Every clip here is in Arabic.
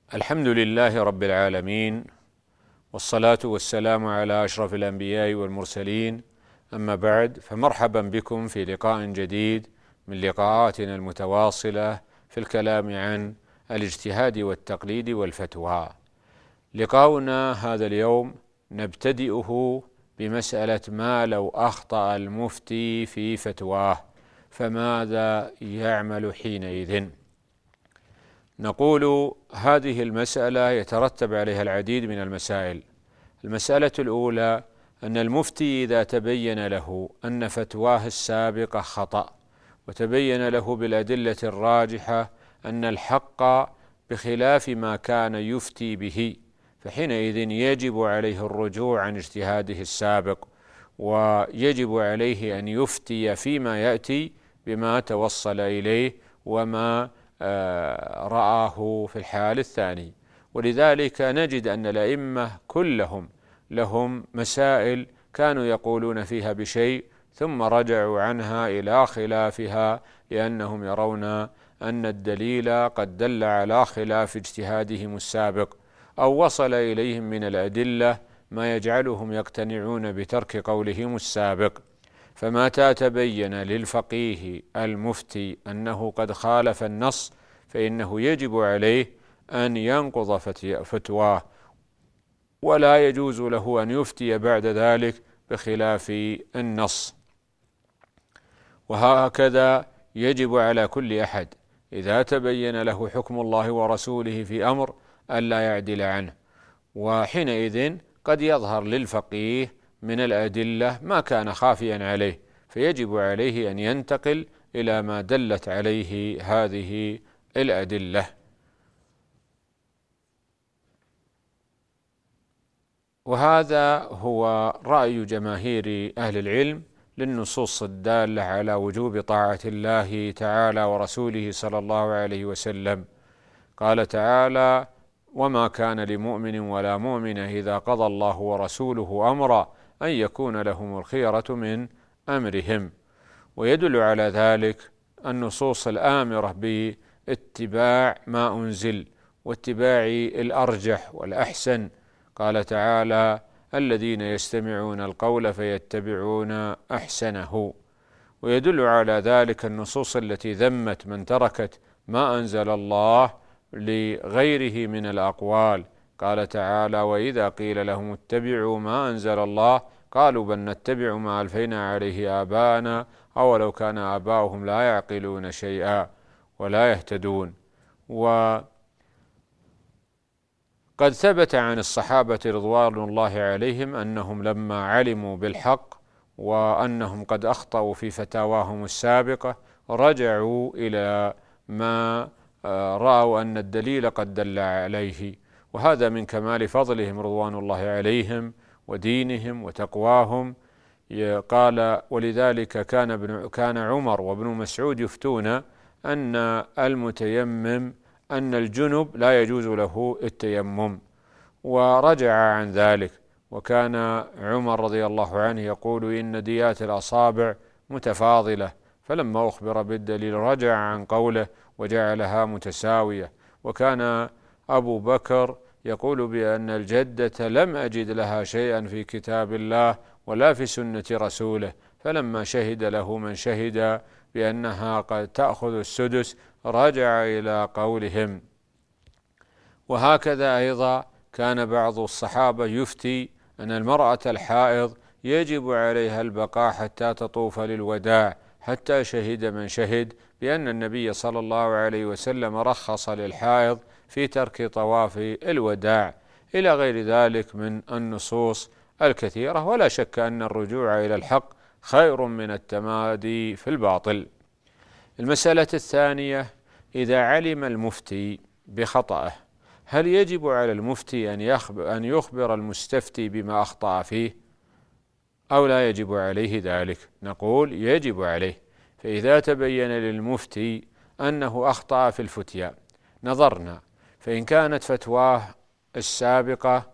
الحمد لله رب العالمين، والصلاة والسلام على أشرف الأنبياء والمرسلين. أما بعد، فمرحبا بكم في لقاء جديد من لقاءاتنا المتواصلة في الكلام عن الاجتهاد والتقليد والفتوى. لقاؤنا هذا اليوم نبتدئه بمسألة ما لو أخطأ المفتي في فتواه فماذا يعمل حينئذ؟ نقول هذه المسألة يترتب عليها العديد من المسائل. المسألة الأولى أن المفتي إذا تبين له أن فتواه السابقة خطأ وتبين له بالأدلة الراجحة أن الحق بخلاف ما كان يفتي به، فحينئذ يجب عليه الرجوع عن اجتهاده السابق، ويجب عليه أن يفتي فيما يأتي بما توصل إليه وما رآه في الحال الثاني. ولذلك نجد أن الأئمة كلهم لهم مسائل كانوا يقولون فيها بشيء ثم رجعوا عنها إلى خلافها، لأنهم يرون أن الدليل قد دل على خلاف اجتهادهم السابق، أو وصل إليهم من الأدلة ما يجعلهم يقتنعون بترك قولهم السابق. فمتى تبين للفقيه المفتي أنه قد خالف النص فإنه يجب عليه أن ينقض فتواه، ولا يجوز له أن يفتي بعد ذلك بخلاف النص. وهكذا يجب على كل أحد إذا تبين له حكم الله ورسوله في أمر ألا يعدل عنه، وحينئذ قد يظهر للفقيه من الأدلة ما كان خافيا عليه، فيجب عليه أن ينتقل إلى ما دلت عليه هذه الأدلة. وهذا هو رأي جماهير أهل العلم للنصوص الدالة على وجوب طاعة الله تعالى ورسوله صلى الله عليه وسلم. قال تعالى: وما كان لمؤمن ولا مؤمنة إذا قضى الله ورسوله أمرا أن يكون لهم الخيرة من أمرهم. ويدل على ذلك النصوص الآمرة باتباع ما أنزل واتباع الأرجح والأحسن. قال تعالى: الذين يستمعون القول فيتبعون أحسنه. ويدل على ذلك النصوص التي ذمت من تركت ما أنزل الله لغيره من الأقوال. قال تعالى: وإذا قيل لهم اتبعوا ما أنزل الله قالوا بل نتبع ما ألفينا عليه آباءنا أولو كان آباؤهم لا يعقلون شيئا ولا يهتدون. وقد ثبت عن الصحابة رضوان الله عليهم أنهم لما علموا بالحق وأنهم قد أخطأوا في فتاواهم السابقة رجعوا إلى ما رأوا أن الدليل قد دل عليه، وهذا من كمال فضلهم رضوان الله عليهم ودينهم وتقواهم. قال: ولذلك كان عمر وابن مسعود يفتون أن المتيمم أن الجنب لا يجوز له التيمم، ورجع عن ذلك. وكان عمر رضي الله عنه يقول: إن ديات الأصابع متفاضلة، فلما أخبر بالدليل رجع عن قوله وجعلها متساوية. وكان أبو بكر يقول بأن الجدة لم أجد لها شيئا في كتاب الله ولا في سنة رسوله، فلما شهد له من شهد بأنها قد تأخذ السدس رجع إلى قولهم. وهكذا أيضا كان بعض الصحابة يفتي أن المرأة الحائض يجب عليها البقاء حتى تطوف للوداع، حتى شهد من شهد بأن النبي صلى الله عليه وسلم رخص للحائض في ترك طواف الوداع، إلى غير ذلك من النصوص الكثيرة. ولا شك أن الرجوع إلى الحق خير من التمادي في الباطل. المسألة الثانية: إذا علم المفتي بخطأه هل يجب على المفتي أن يخبر المستفتي بما أخطأ فيه أو لا يجب عليه ذلك؟ نقول: يجب عليه. فإذا تبين للمفتي أنه أخطأ في الفتيا نظرنا، فإن كانت فتواه السابقة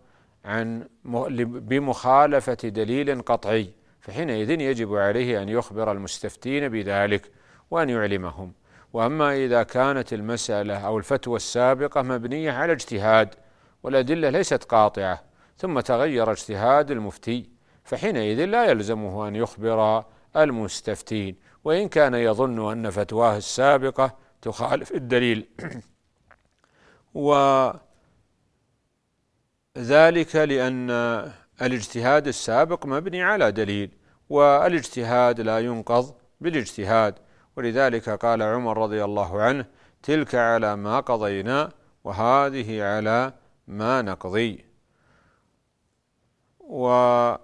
بمخالفة دليل قطعي فحينئذ يجب عليه أن يخبر المستفتين بذلك وأن يعلمهم. وأما إذا كانت المسألة أو الفتوى السابقة مبنية على اجتهاد والأدلة ليست قاطعة ثم تغير اجتهاد المفتي، فحينئذ لا يلزمه أن يخبر المستفتين وإن كان يظن أن فتواه السابقة تخالف الدليل. وذلك لأن الاجتهاد السابق مبني على دليل، والاجتهاد لا ينقض بالاجتهاد، ولذلك قال عمر رضي الله عنه: تلك على ما قضينا وهذه على ما نقضي. والأمر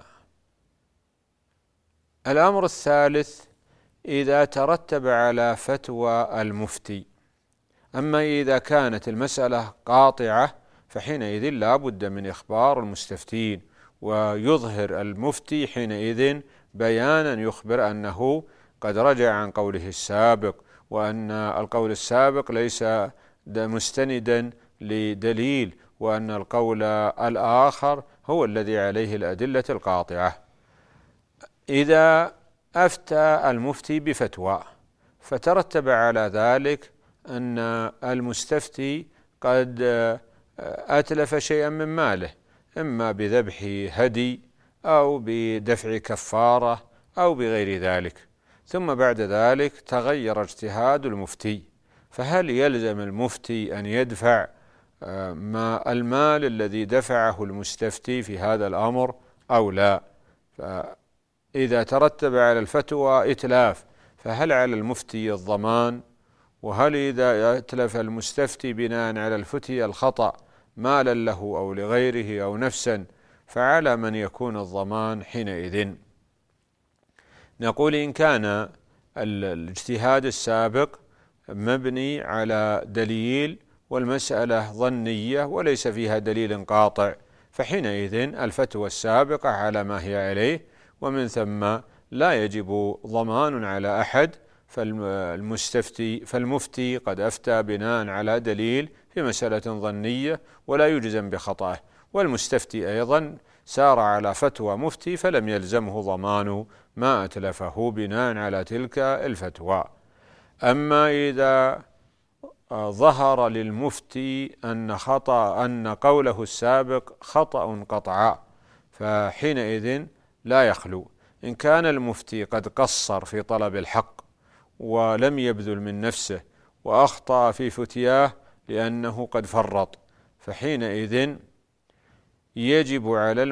الثالث إذا ترتب على فتوى المفتي. أما إذا كانت المسألة قاطعة فحينئذ لا بد من إخبار المستفتين، ويظهر المفتي حينئذ بيانا يخبر أنه قد رجع عن قوله السابق، وأن القول السابق ليس مستندا لدليل، وأن القول الآخر هو الذي عليه الأدلة القاطعة. إذا أفتى المفتي بفتوى فترتب على ذلك أن المستفتي قد أتلف شيئا من ماله، إما بذبح هدي أو بدفع كفارة أو بغير ذلك، ثم بعد ذلك تغير اجتهاد المفتي، فهل يلزم المفتي أن يدفع ما المال الذي دفعه المستفتي في هذا الأمر أو لا؟ فإذا ترتب على الفتوى إتلاف فهل على المفتي الضمان؟ وهل إذا أتلف المستفتي بناء على الفتي الخطأ مالا له أو لغيره أو نفسا فعلى من يكون الضمان حينئذ؟ نقول إن كان الاجتهاد السابق مبني على دليل والمسألة ظنية وليس فيها دليل قاطع، فحينئذ الفتوى السابقة على ما هي عليه، ومن ثم لا يجب ضمان على أحد، فالمفتي قد أفتى بناء على دليل في مسألة ظنية ولا يجزم بخطأه، والمستفتي أيضا سار على فتوى مفتي فلم يلزمه ضمان ما أتلفه بناء على تلك الفتوى. أما إذا ظهر للمفتي أن قوله السابق خطأ قطعا فحينئذ لا يخلو. إن كان المفتي قد قصر في طلب الحق ولم يبذل من نفسه وأخطأ في فتياه لأنه قد فرط، فحينئذ يجب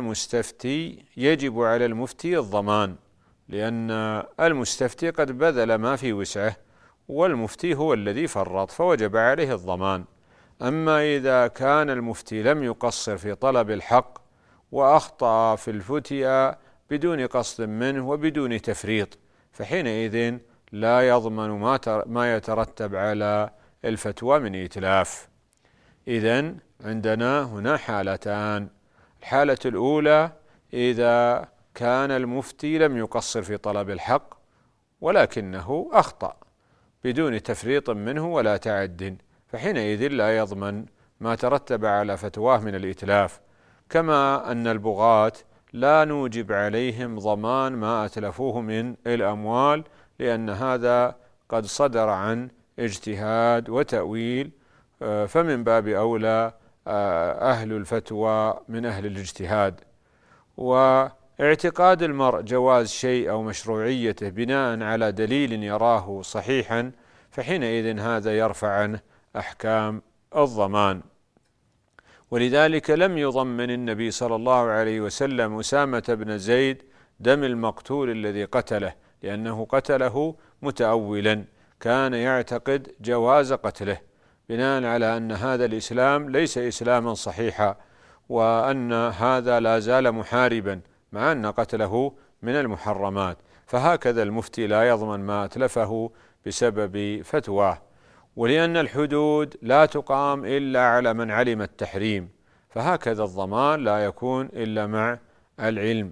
على المفتي الضمان، لأن المستفتي قد بذل ما في وسعه والمفتي هو الذي فرط فوجب عليه الضمان. أما إذا كان المفتي لم يقصر في طلب الحق وأخطأ في الفتيا بدون قصد منه وبدون تفريط فحينئذ لا يضمن ما يترتب على الفتوى من إتلاف. إذن عندنا هنا حالتان: الحالة الأولى إذا كان المفتي لم يقصر في طلب الحق ولكنه أخطأ بدون تفريط منه ولا تعد، فحينئذ لا يضمن ما ترتب على فتواه من الإتلاف. كما أن البغاة لا نوجب عليهم ضمان ما أتلفوه من الأموال، لأن هذا قد صدر عن اجتهاد وتأويل، فمن باب أولى أهل الفتوى من أهل الاجتهاد. واعتقاد المرء جواز شيء أو مشروعيته بناء على دليل يراه صحيحا فحينئذ هذا يرفع عنه أحكام الضمان. ولذلك لم يضمن النبي صلى الله عليه وسلم أسامة بن زيد دم المقتول الذي قتله، لأنه قتله متأولا، كان يعتقد جواز قتله بناء على أن هذا الإسلام ليس إسلاما صحيحا، وأن هذا لا زال محاربا مع أن قتله من المحرمات. فهكذا المفتي لا يضمن ما أتلفه بسبب فتواه. ولأن الحدود لا تقام إلا على من علم التحريم، فهكذا الضمان لا يكون إلا مع العلم.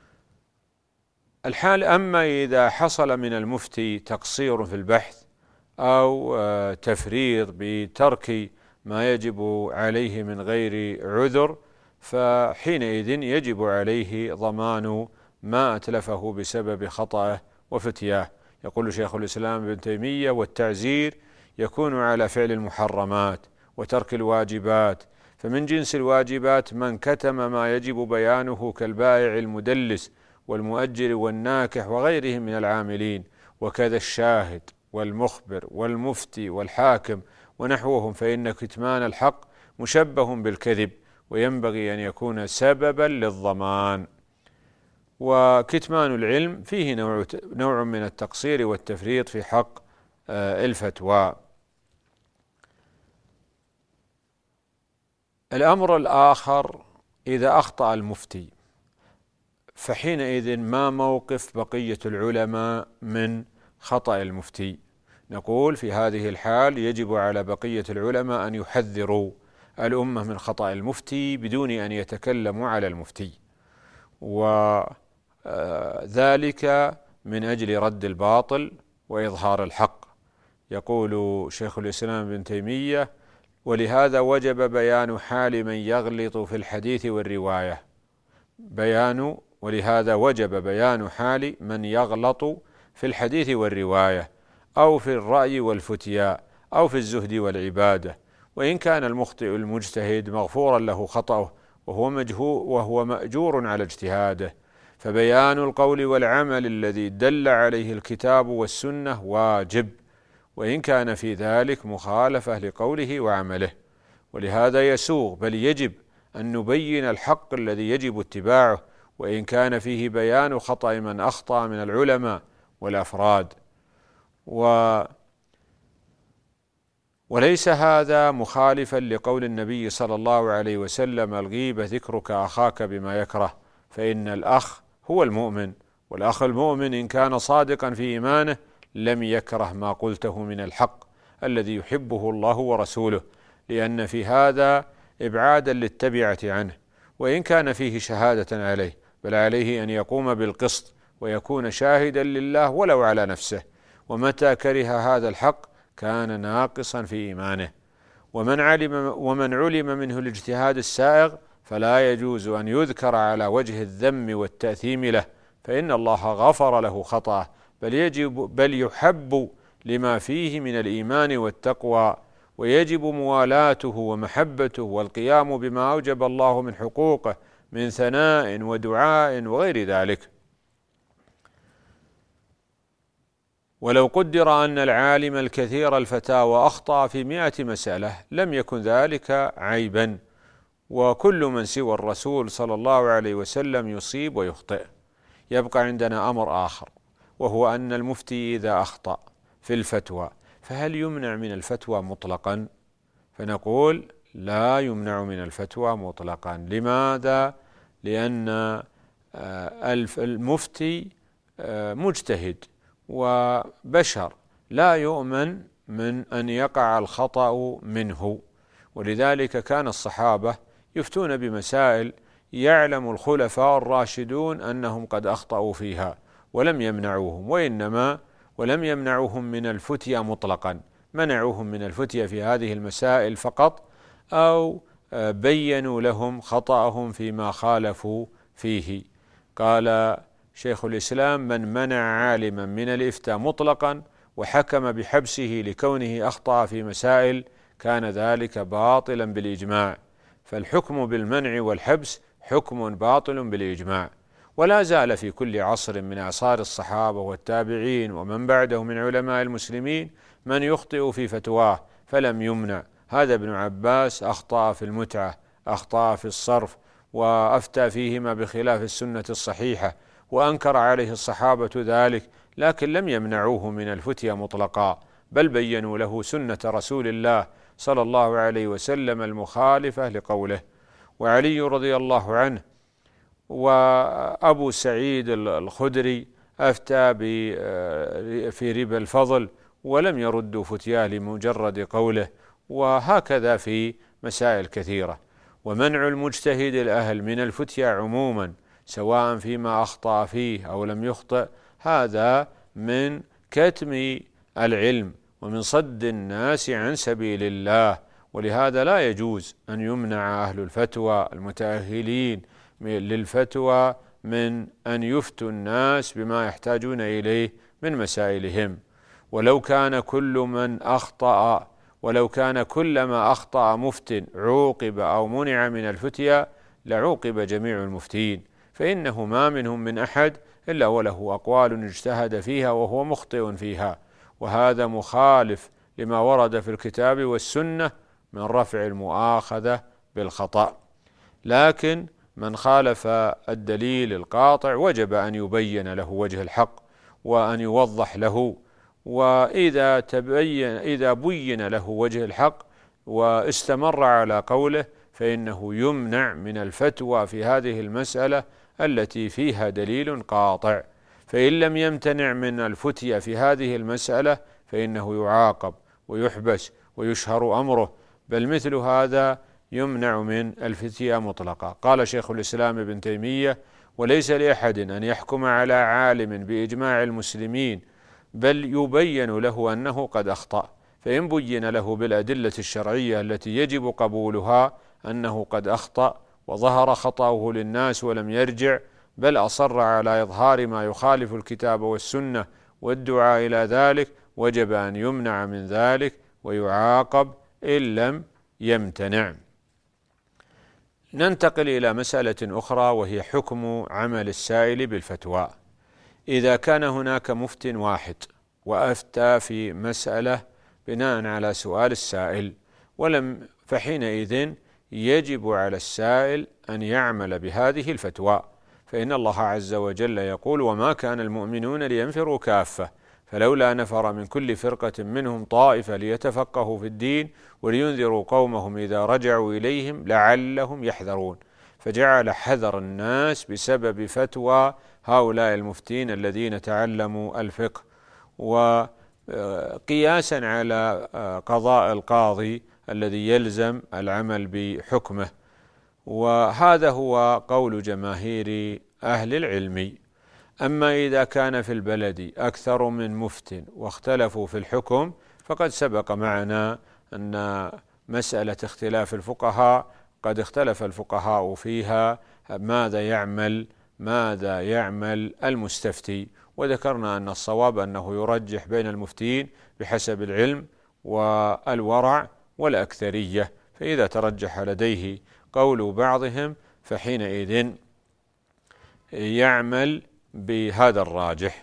الحال أما إذا حصل من المفتي تقصير في البحث أو تفريط بترك ما يجب عليه من غير عذر فحينئذ يجب عليه ضمان ما أتلفه بسبب خطأه وفتياه. يقول شيخ الإسلام ابن تيمية: والتعزير يكون على فعل المحرمات وترك الواجبات، فمن جنس الواجبات من كتم ما يجب بيانه كالبائع المدلس والمؤجر والناكح وغيرهم من العاملين، وكذا الشاهد والمخبر والمفتي والحاكم ونحوهم، فإن كتمان الحق مشبه بالكذب وينبغي أن يكون سببا للضمان. وكتمان العلم فيه نوع من التقصير والتفريط في حق الفتوى. الأمر الآخر إذا أخطأ المفتي، فحينئذ ما موقف بقية العلماء من خطأ المفتي؟ نقول في هذه الحال يجب على بقية العلماء أن يحذروا الأمة من خطأ المفتي بدون أن يتكلموا على المفتي، وذلك من أجل رد الباطل وإظهار الحق. يقول شيخ الإسلام ابن تيمية: ولهذا وجب بيان حال من يغلط في الحديث والرواية. ولهذا وجب بيان حال من يغلط في الحديث والرواية أو في الرأي والفتياء أو في الزهد والعبادة، وإن كان المخطئ المجتهد مغفورا له خطأه وهو مأجور على اجتهاده، فبيان القول والعمل الذي دل عليه الكتاب والسنة واجب، وإن كان في ذلك مخالفة لقوله وعمله. ولهذا يسوغ بل يجب أن نبين الحق الذي يجب اتباعه، وإن كان فيه بيان خطأ من أخطأ من العلماء والأفراد. وليس هذا مخالفا لقول النبي صلى الله عليه وسلم: الغيبة ذكرك أخاك بما يكره، فإن الأخ هو المؤمن، والأخ المؤمن إن كان صادقا في إيمانه لم يكره ما قلته من الحق الذي يحبه الله ورسوله، لأن في هذا إبعادا للتبعة عنه، وإن كان فيه شهادة عليه، بل عليه أن يقوم بالقسط ويكون شاهدا لله ولو على نفسه، ومتى كره هذا الحق كان ناقصا في إيمانه. ومن علم منه الاجتهاد السائغ فلا يجوز أن يذكر على وجه الذم والتأثيم له، فإن الله غفر له خطأه، بل يحب لما فيه من الإيمان والتقوى، ويجب موالاته ومحبته والقيام بما أوجب الله من حقوقه من ثناء ودعاء وغير ذلك. ولو قدر أن العالم الكثير الفتاوى أخطأ في 100 مسألة لم يكن ذلك عيبا، وكل من سوى الرسول صلى الله عليه وسلم يصيب ويخطئ. يبقى عندنا أمر آخر، وهو أن المفتي إذا أخطأ في الفتوى فهل يمنع من الفتوى مطلقا؟ فنقول لا يمنع من الفتوى مطلقا. لماذا؟ لأن المفتي مجتهد وبشر، لا يؤمن من أن يقع الخطأ منه، ولذلك كان الصحابة يفتون بمسائل يعلم الخلفاء الراشدون أنهم قد أخطأوا فيها ولم يمنعوهم، ولم يمنعوهم من الفتية مطلقا، منعوهم من الفتية في هذه المسائل فقط، أو بينوا لهم خطأهم فيما خالفوا فيه. قال شيخ الإسلام: من منع عالما من الإفتاء مطلقا وحكم بحبسه لكونه أخطأ في مسائل كان ذلك باطلا بالإجماع، فالحكم بالمنع والحبس حكم باطل بالإجماع. ولا زال في كل عصر من أعصار الصحابة والتابعين ومن بعدهم من علماء المسلمين من يخطئ في فتواه فلم يمنع. هذا ابن عباس أخطأ في المتعة، أخطأ في الصرف، وأفتى فيهما بخلاف السنة الصحيحة، وأنكر عليه الصحابة ذلك، لكن لم يمنعوه من الفتية مطلقا، بل بينوا له سنة رسول الله صلى الله عليه وسلم المخالفة لقوله. وعلي رضي الله عنه وأبو سعيد الخدري أفتى في ربا الفضل ولم يردوا فتياه لمجرد قوله، وهكذا في مسائل كثيرة. ومنع المجتهد الأهل من الفتية عموما سواء فيما أخطأ فيه أو لم يخطئ، هذا من كتم العلم ومن صد الناس عن سبيل الله، ولهذا لا يجوز أن يمنع أهل الفتوى المتأهلين للفتوى من أن يفتوا الناس بما يحتاجون إليه من مسائلهم. ولو كان كلما أخطأ مفت عوقب أو منع من الفتيا لعوقب جميع المفتين، فإنه ما منهم من أحد إلا وله أقوال اجتهد فيها وهو مخطئ فيها، وهذا مخالف لما ورد في الكتاب والسنة من رفع المؤاخذة بالخطأ. لكن من خالف الدليل القاطع وجب أن يبين له وجه الحق وأن يوضح له، وإذا بين له وجه الحق واستمر على قوله فإنه يمنع من الفتوى في هذه المسألة التي فيها دليل قاطع. فإن لم يمتنع من الفتية في هذه المسألة فإنه يعاقب ويحبس ويشهر أمره، بل مثل هذا يمنع من الفتية مطلقا. قال شيخ الإسلام ابن تيمية: وليس لأحد أن يحكم على عالم بإجماع المسلمين، بل يبين له أنه قد أخطأ، فإن بين له بالأدلة الشرعية التي يجب قبولها أنه قد أخطأ وظهر خطأه للناس ولم يرجع، بل أصر على إظهار ما يخالف الكتاب والسنة والدعاء إلى ذلك، وجب أن يمنع من ذلك ويعاقب إن لم يمتنع. ننتقل إلى مسألة أخرى، وهي حكم عمل السائل بالفتوى. إذا كان هناك مفت واحد وأفتى في مسألة بناء على سؤال السائل فحينئذ يجب على السائل أن يعمل بهذه الفتوى، فإن الله عز وجل يقول: وما كان المؤمنون لينفروا كافة فلولا نفر من كل فرقة منهم طائفة ليتفقهوا في الدين ولينذروا قومهم إذا رجعوا إليهم لعلهم يحذرون، فجعل حذر الناس بسبب فتوى هؤلاء المفتين الذين تعلموا الفقه، وقياسا على قضاء القاضي الذي يلزم العمل بحكمه. وهذا هو قول جماهير أهل العلم. أما إذا كان في البلد أكثر من مفت واختلفوا في الحكم، فقد سبق معنا أن مسألة اختلاف الفقهاء قد اختلف الفقهاء فيها ماذا يعمل المستفتي، وذكرنا أن الصواب أنه يرجح بين المفتين بحسب العلم والورع والأكثرية، فإذا ترجح لديه قول بعضهم فحينئذ يعمل بهذا الراجح.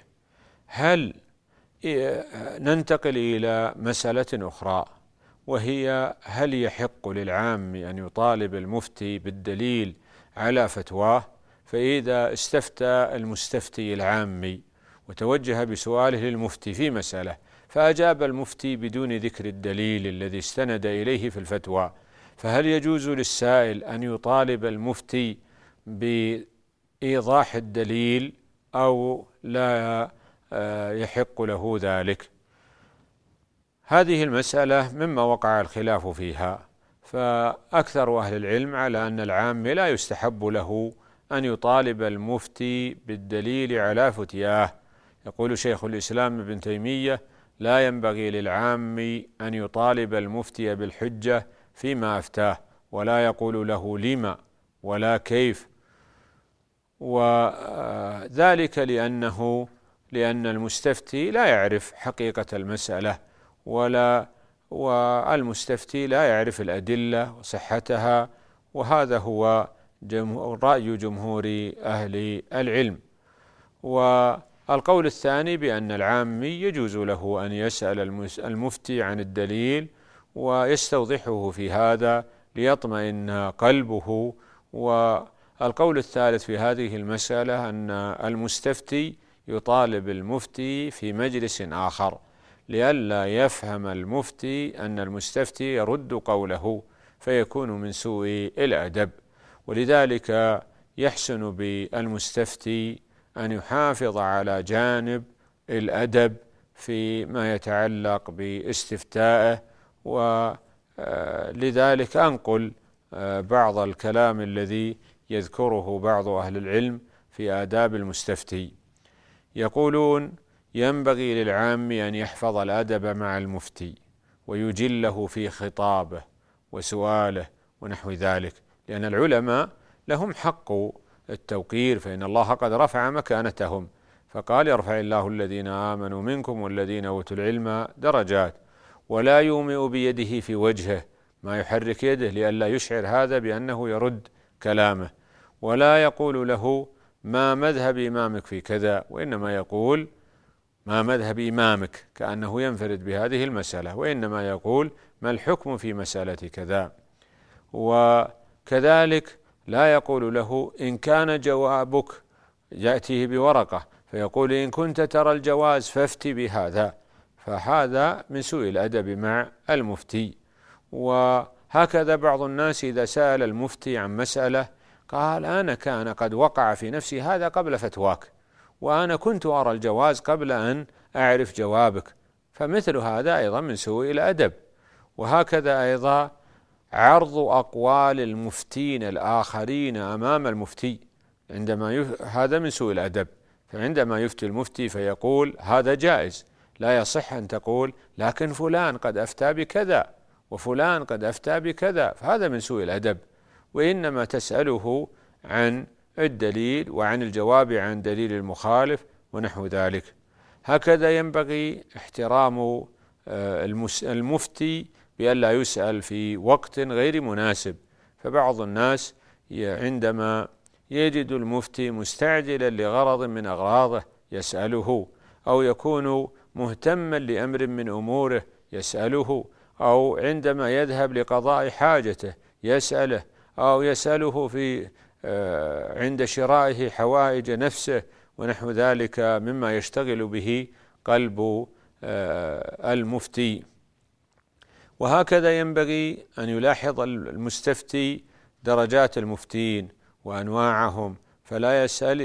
ننتقل إلى مسألة أخرى، وهي: هل يحق للعام أن يطالب المفتي بالدليل على فتواه؟ فإذا استفتى المستفتي العامي وتوجه بسؤاله للمفتي في مسألة، فأجاب المفتي بدون ذكر الدليل الذي استند إليه في الفتوى، فهل يجوز للسائل أن يطالب المفتي بإيضاح الدليل أو لا يحق له ذلك؟ هذه المسألة مما وقع الخلاف فيها، فأكثر أهل العلم على أن العام لا يستحب له أن يطالب المفتي بالدليل على فتياه. يقول شيخ الإسلام ابن تيمية: لا ينبغي للعام أن يطالب المفتي بالحجة فيما أفتاه، ولا يقول له لما ولا كيف، وذلك لأن المستفتي لا يعرف حقيقة المسألة، والمستفتي لا يعرف الأدلة وصحتها، وهذا هو رأي جمهور أهل العلم. والقول الثاني بأن العامي يجوز له أن يسأل المفتي عن الدليل ويستوضحه في هذا ليطمئن قلبه. والقول الثالث في هذه المسألة أن المستفتي يطالب المفتي في مجلس آخر لئلا يفهم المفتي أن المستفتي يرد قوله فيكون من سوء الأدب، ولذلك يحسن بالمستفتي أن يحافظ على جانب الأدب فيما يتعلق باستفتائه. ولذلك أنقل بعض الكلام الذي يذكره بعض أهل العلم في آداب المستفتي. يقولون: ينبغي للعام أن يحفظ الأدب مع المفتي ويجله في خطابه وسؤاله ونحو ذلك، لأن العلماء لهم حق التوقير، فإن الله قد رفع مكانتهم، فقال يرفع الله الذين آمنوا منكم والذين أوتوا العلم درجات، ولا يومئ بيده في وجهه، ما يحرك يده لئلا يشعر هذا بأنه يرد كلامه، ولا يقول له ما مذهب إمامك في كذا، وإنما يقول ما مذهب إمامك كأنه ينفرد بهذه المسألة، وإنما يقول ما الحكم في مسألة كذا. وكذلك لا يقول له إن كان جوابك، يأتيه بورقة فيقول إن كنت ترى الجواز فافتي بهذا، فهذا من سوء الأدب مع المفتي. وهكذا بعض الناس إذا سأل المفتي عن مسألة قال أنا كان قد وقع في نفسي هذا قبل فتواك، وأنا كنت أرى الجواز قبل أن أعرف جوابك، فمثل هذا أيضا من سوء الأدب. وهكذا أيضا عرض أقوال المفتين الآخرين أمام المفتي، هذا من سوء الأدب. فعندما يفتي المفتي فيقول هذا جائز، لا يصح أن تقول لكن فلان قد أفتى بكذا وفلان قد أفتى بكذا، فهذا من سوء الأدب، وإنما تسأله عن الدليل وعن الجواب عن دليل المخالف ونحو ذلك. هكذا ينبغي احترام المفتي بألا يسأل في وقت غير مناسب. فبعض الناس عندما يجد المفتي مستعجلا لغرض من أغراضه يسأله، أو يكون مهتما لأمر من أموره يسأله، أو عندما يذهب لقضاء حاجته يسأله، أو يسأله في عند شرائه حوائج نفسه ونحو ذلك مما يشتغل به قلب المفتي. وهكذا ينبغي أن يلاحظ المستفتي درجات المفتين وأنواعهم، فلا يسأل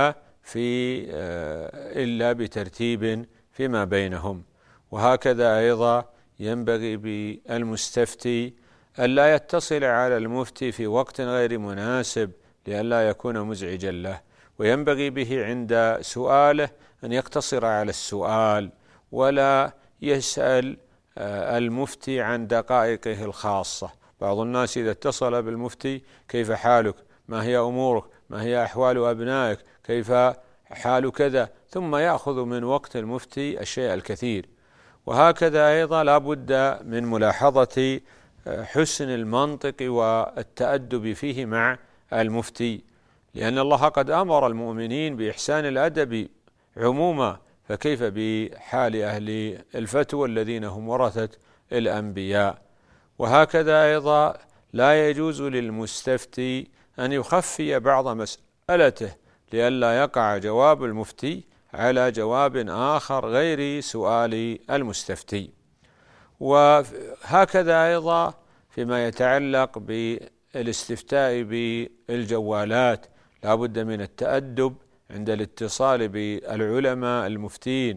إلا بترتيب فيما بينهم. وهكذا أيضا ينبغي بالمستفتي ألا يتصل على المفتي في وقت غير مناسب لئلا يكون مزعجا له، وينبغي به عند سؤاله أن يقتصر على السؤال ولا يسأل المفتي عن دقائقه الخاصة. بعض الناس إذا اتصل بالمفتي كيف حالك، ما هي أمورك، ما هي أحوال أبنائك، كيف حال كذا، ثم يأخذ من وقت المفتي الشيء الكثير. وهكذا أيضا لا بد من ملاحظة حسن المنطق والتأدب فيه مع المفتي، لأن الله قد أمر المؤمنين بإحسان الأدب عموما، فكيف بحال أهل الفتوى الذين هم ورثة الأنبياء. وهكذا أيضا لا يجوز للمستفتي أن يخفي بعض مسألته لئلا يقع جواب المفتي على جواب آخر غير سؤال المستفتي. وهكذا أيضا فيما يتعلق بالاستفتاء بالجوالات لا بد من التأدب عند الاتصال بالعلماء المفتين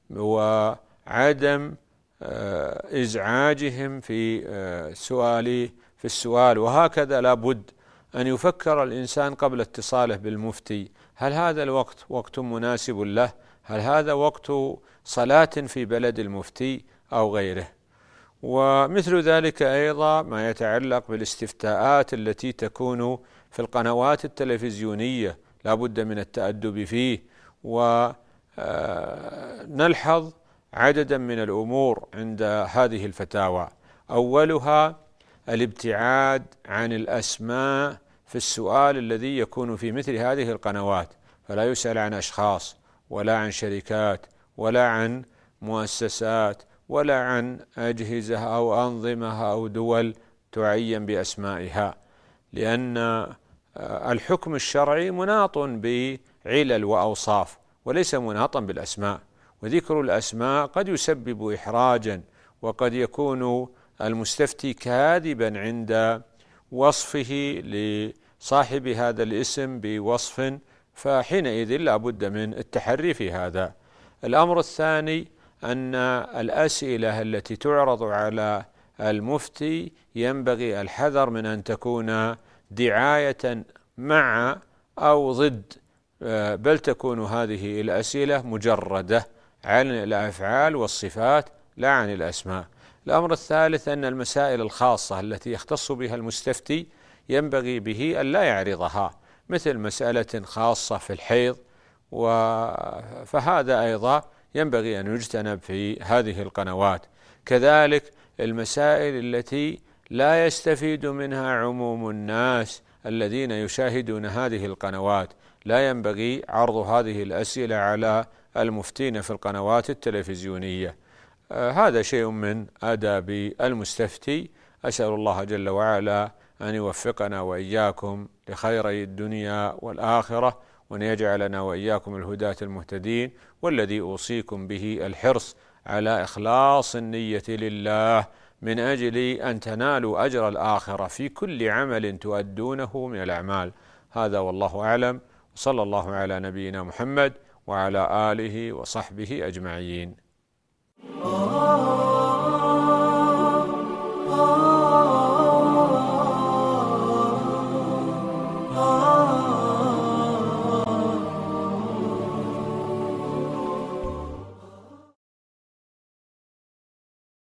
وعدم إزعاجهم في السؤال. وهكذا لا بد أن يفكر الإنسان قبل اتصاله بالمفتي، هل هذا الوقت وقت مناسب له؟ هل هذا وقت صلاة في بلد المفتي أو غيره؟ ومثل ذلك أيضا ما يتعلق بالاستفتاءات التي تكون في القنوات التلفزيونية لا بد من التأدب فيه. ونلحظ عددا من الأمور عند هذه الفتاوى، أولها الابتعاد عن الأسماء في السؤال الذي يكون في مثل هذه القنوات، فلا يسأل عن أشخاص ولا عن شركات ولا عن مؤسسات ولا عن أجهزة أو أنظمة أو دول تعين بأسمائها، لأن الحكم الشرعي مناط بعلل وأوصاف وليس مناطا بالأسماء، وذكر الأسماء قد يسبب إحراجا، وقد يكون المستفتي كاذبا عند وصفه لصاحب هذا الاسم بوصف، فحينئذ لا بد من التحري في هذا. الأمر الثاني أن الأسئلة التي تعرض على المفتي ينبغي الحذر من أن تكون دعاية مع أو ضد، بل تكون هذه الأسئلة مجردة عن الأفعال والصفات لا عن الأسماء. الأمر الثالث أن المسائل الخاصة التي يختص بها المستفتي ينبغي به أن لا يعرضها، مثل مسألة خاصة في الحيض فهذا أيضا ينبغي أن يجتنب في هذه القنوات. كذلك المسائل التي لا يستفيد منها عموم الناس الذين يشاهدون هذه القنوات، لا ينبغي عرض هذه الأسئلة على المفتين في القنوات التلفزيونية. هذا شيء من آداب المستفتي. أسأل الله جل وعلا أن يوفقنا وإياكم لخيري الدنيا والآخرة، وأن يجعلنا وإياكم الهداة المهتدين، والذي أوصيكم به الحرص على إخلاص النية لله من أجل أن تنالوا أجر الآخرة في كل عمل تؤدونه من الأعمال. هذا والله أعلم، وصلى الله على نبينا محمد وعلى آله وصحبه أجمعين.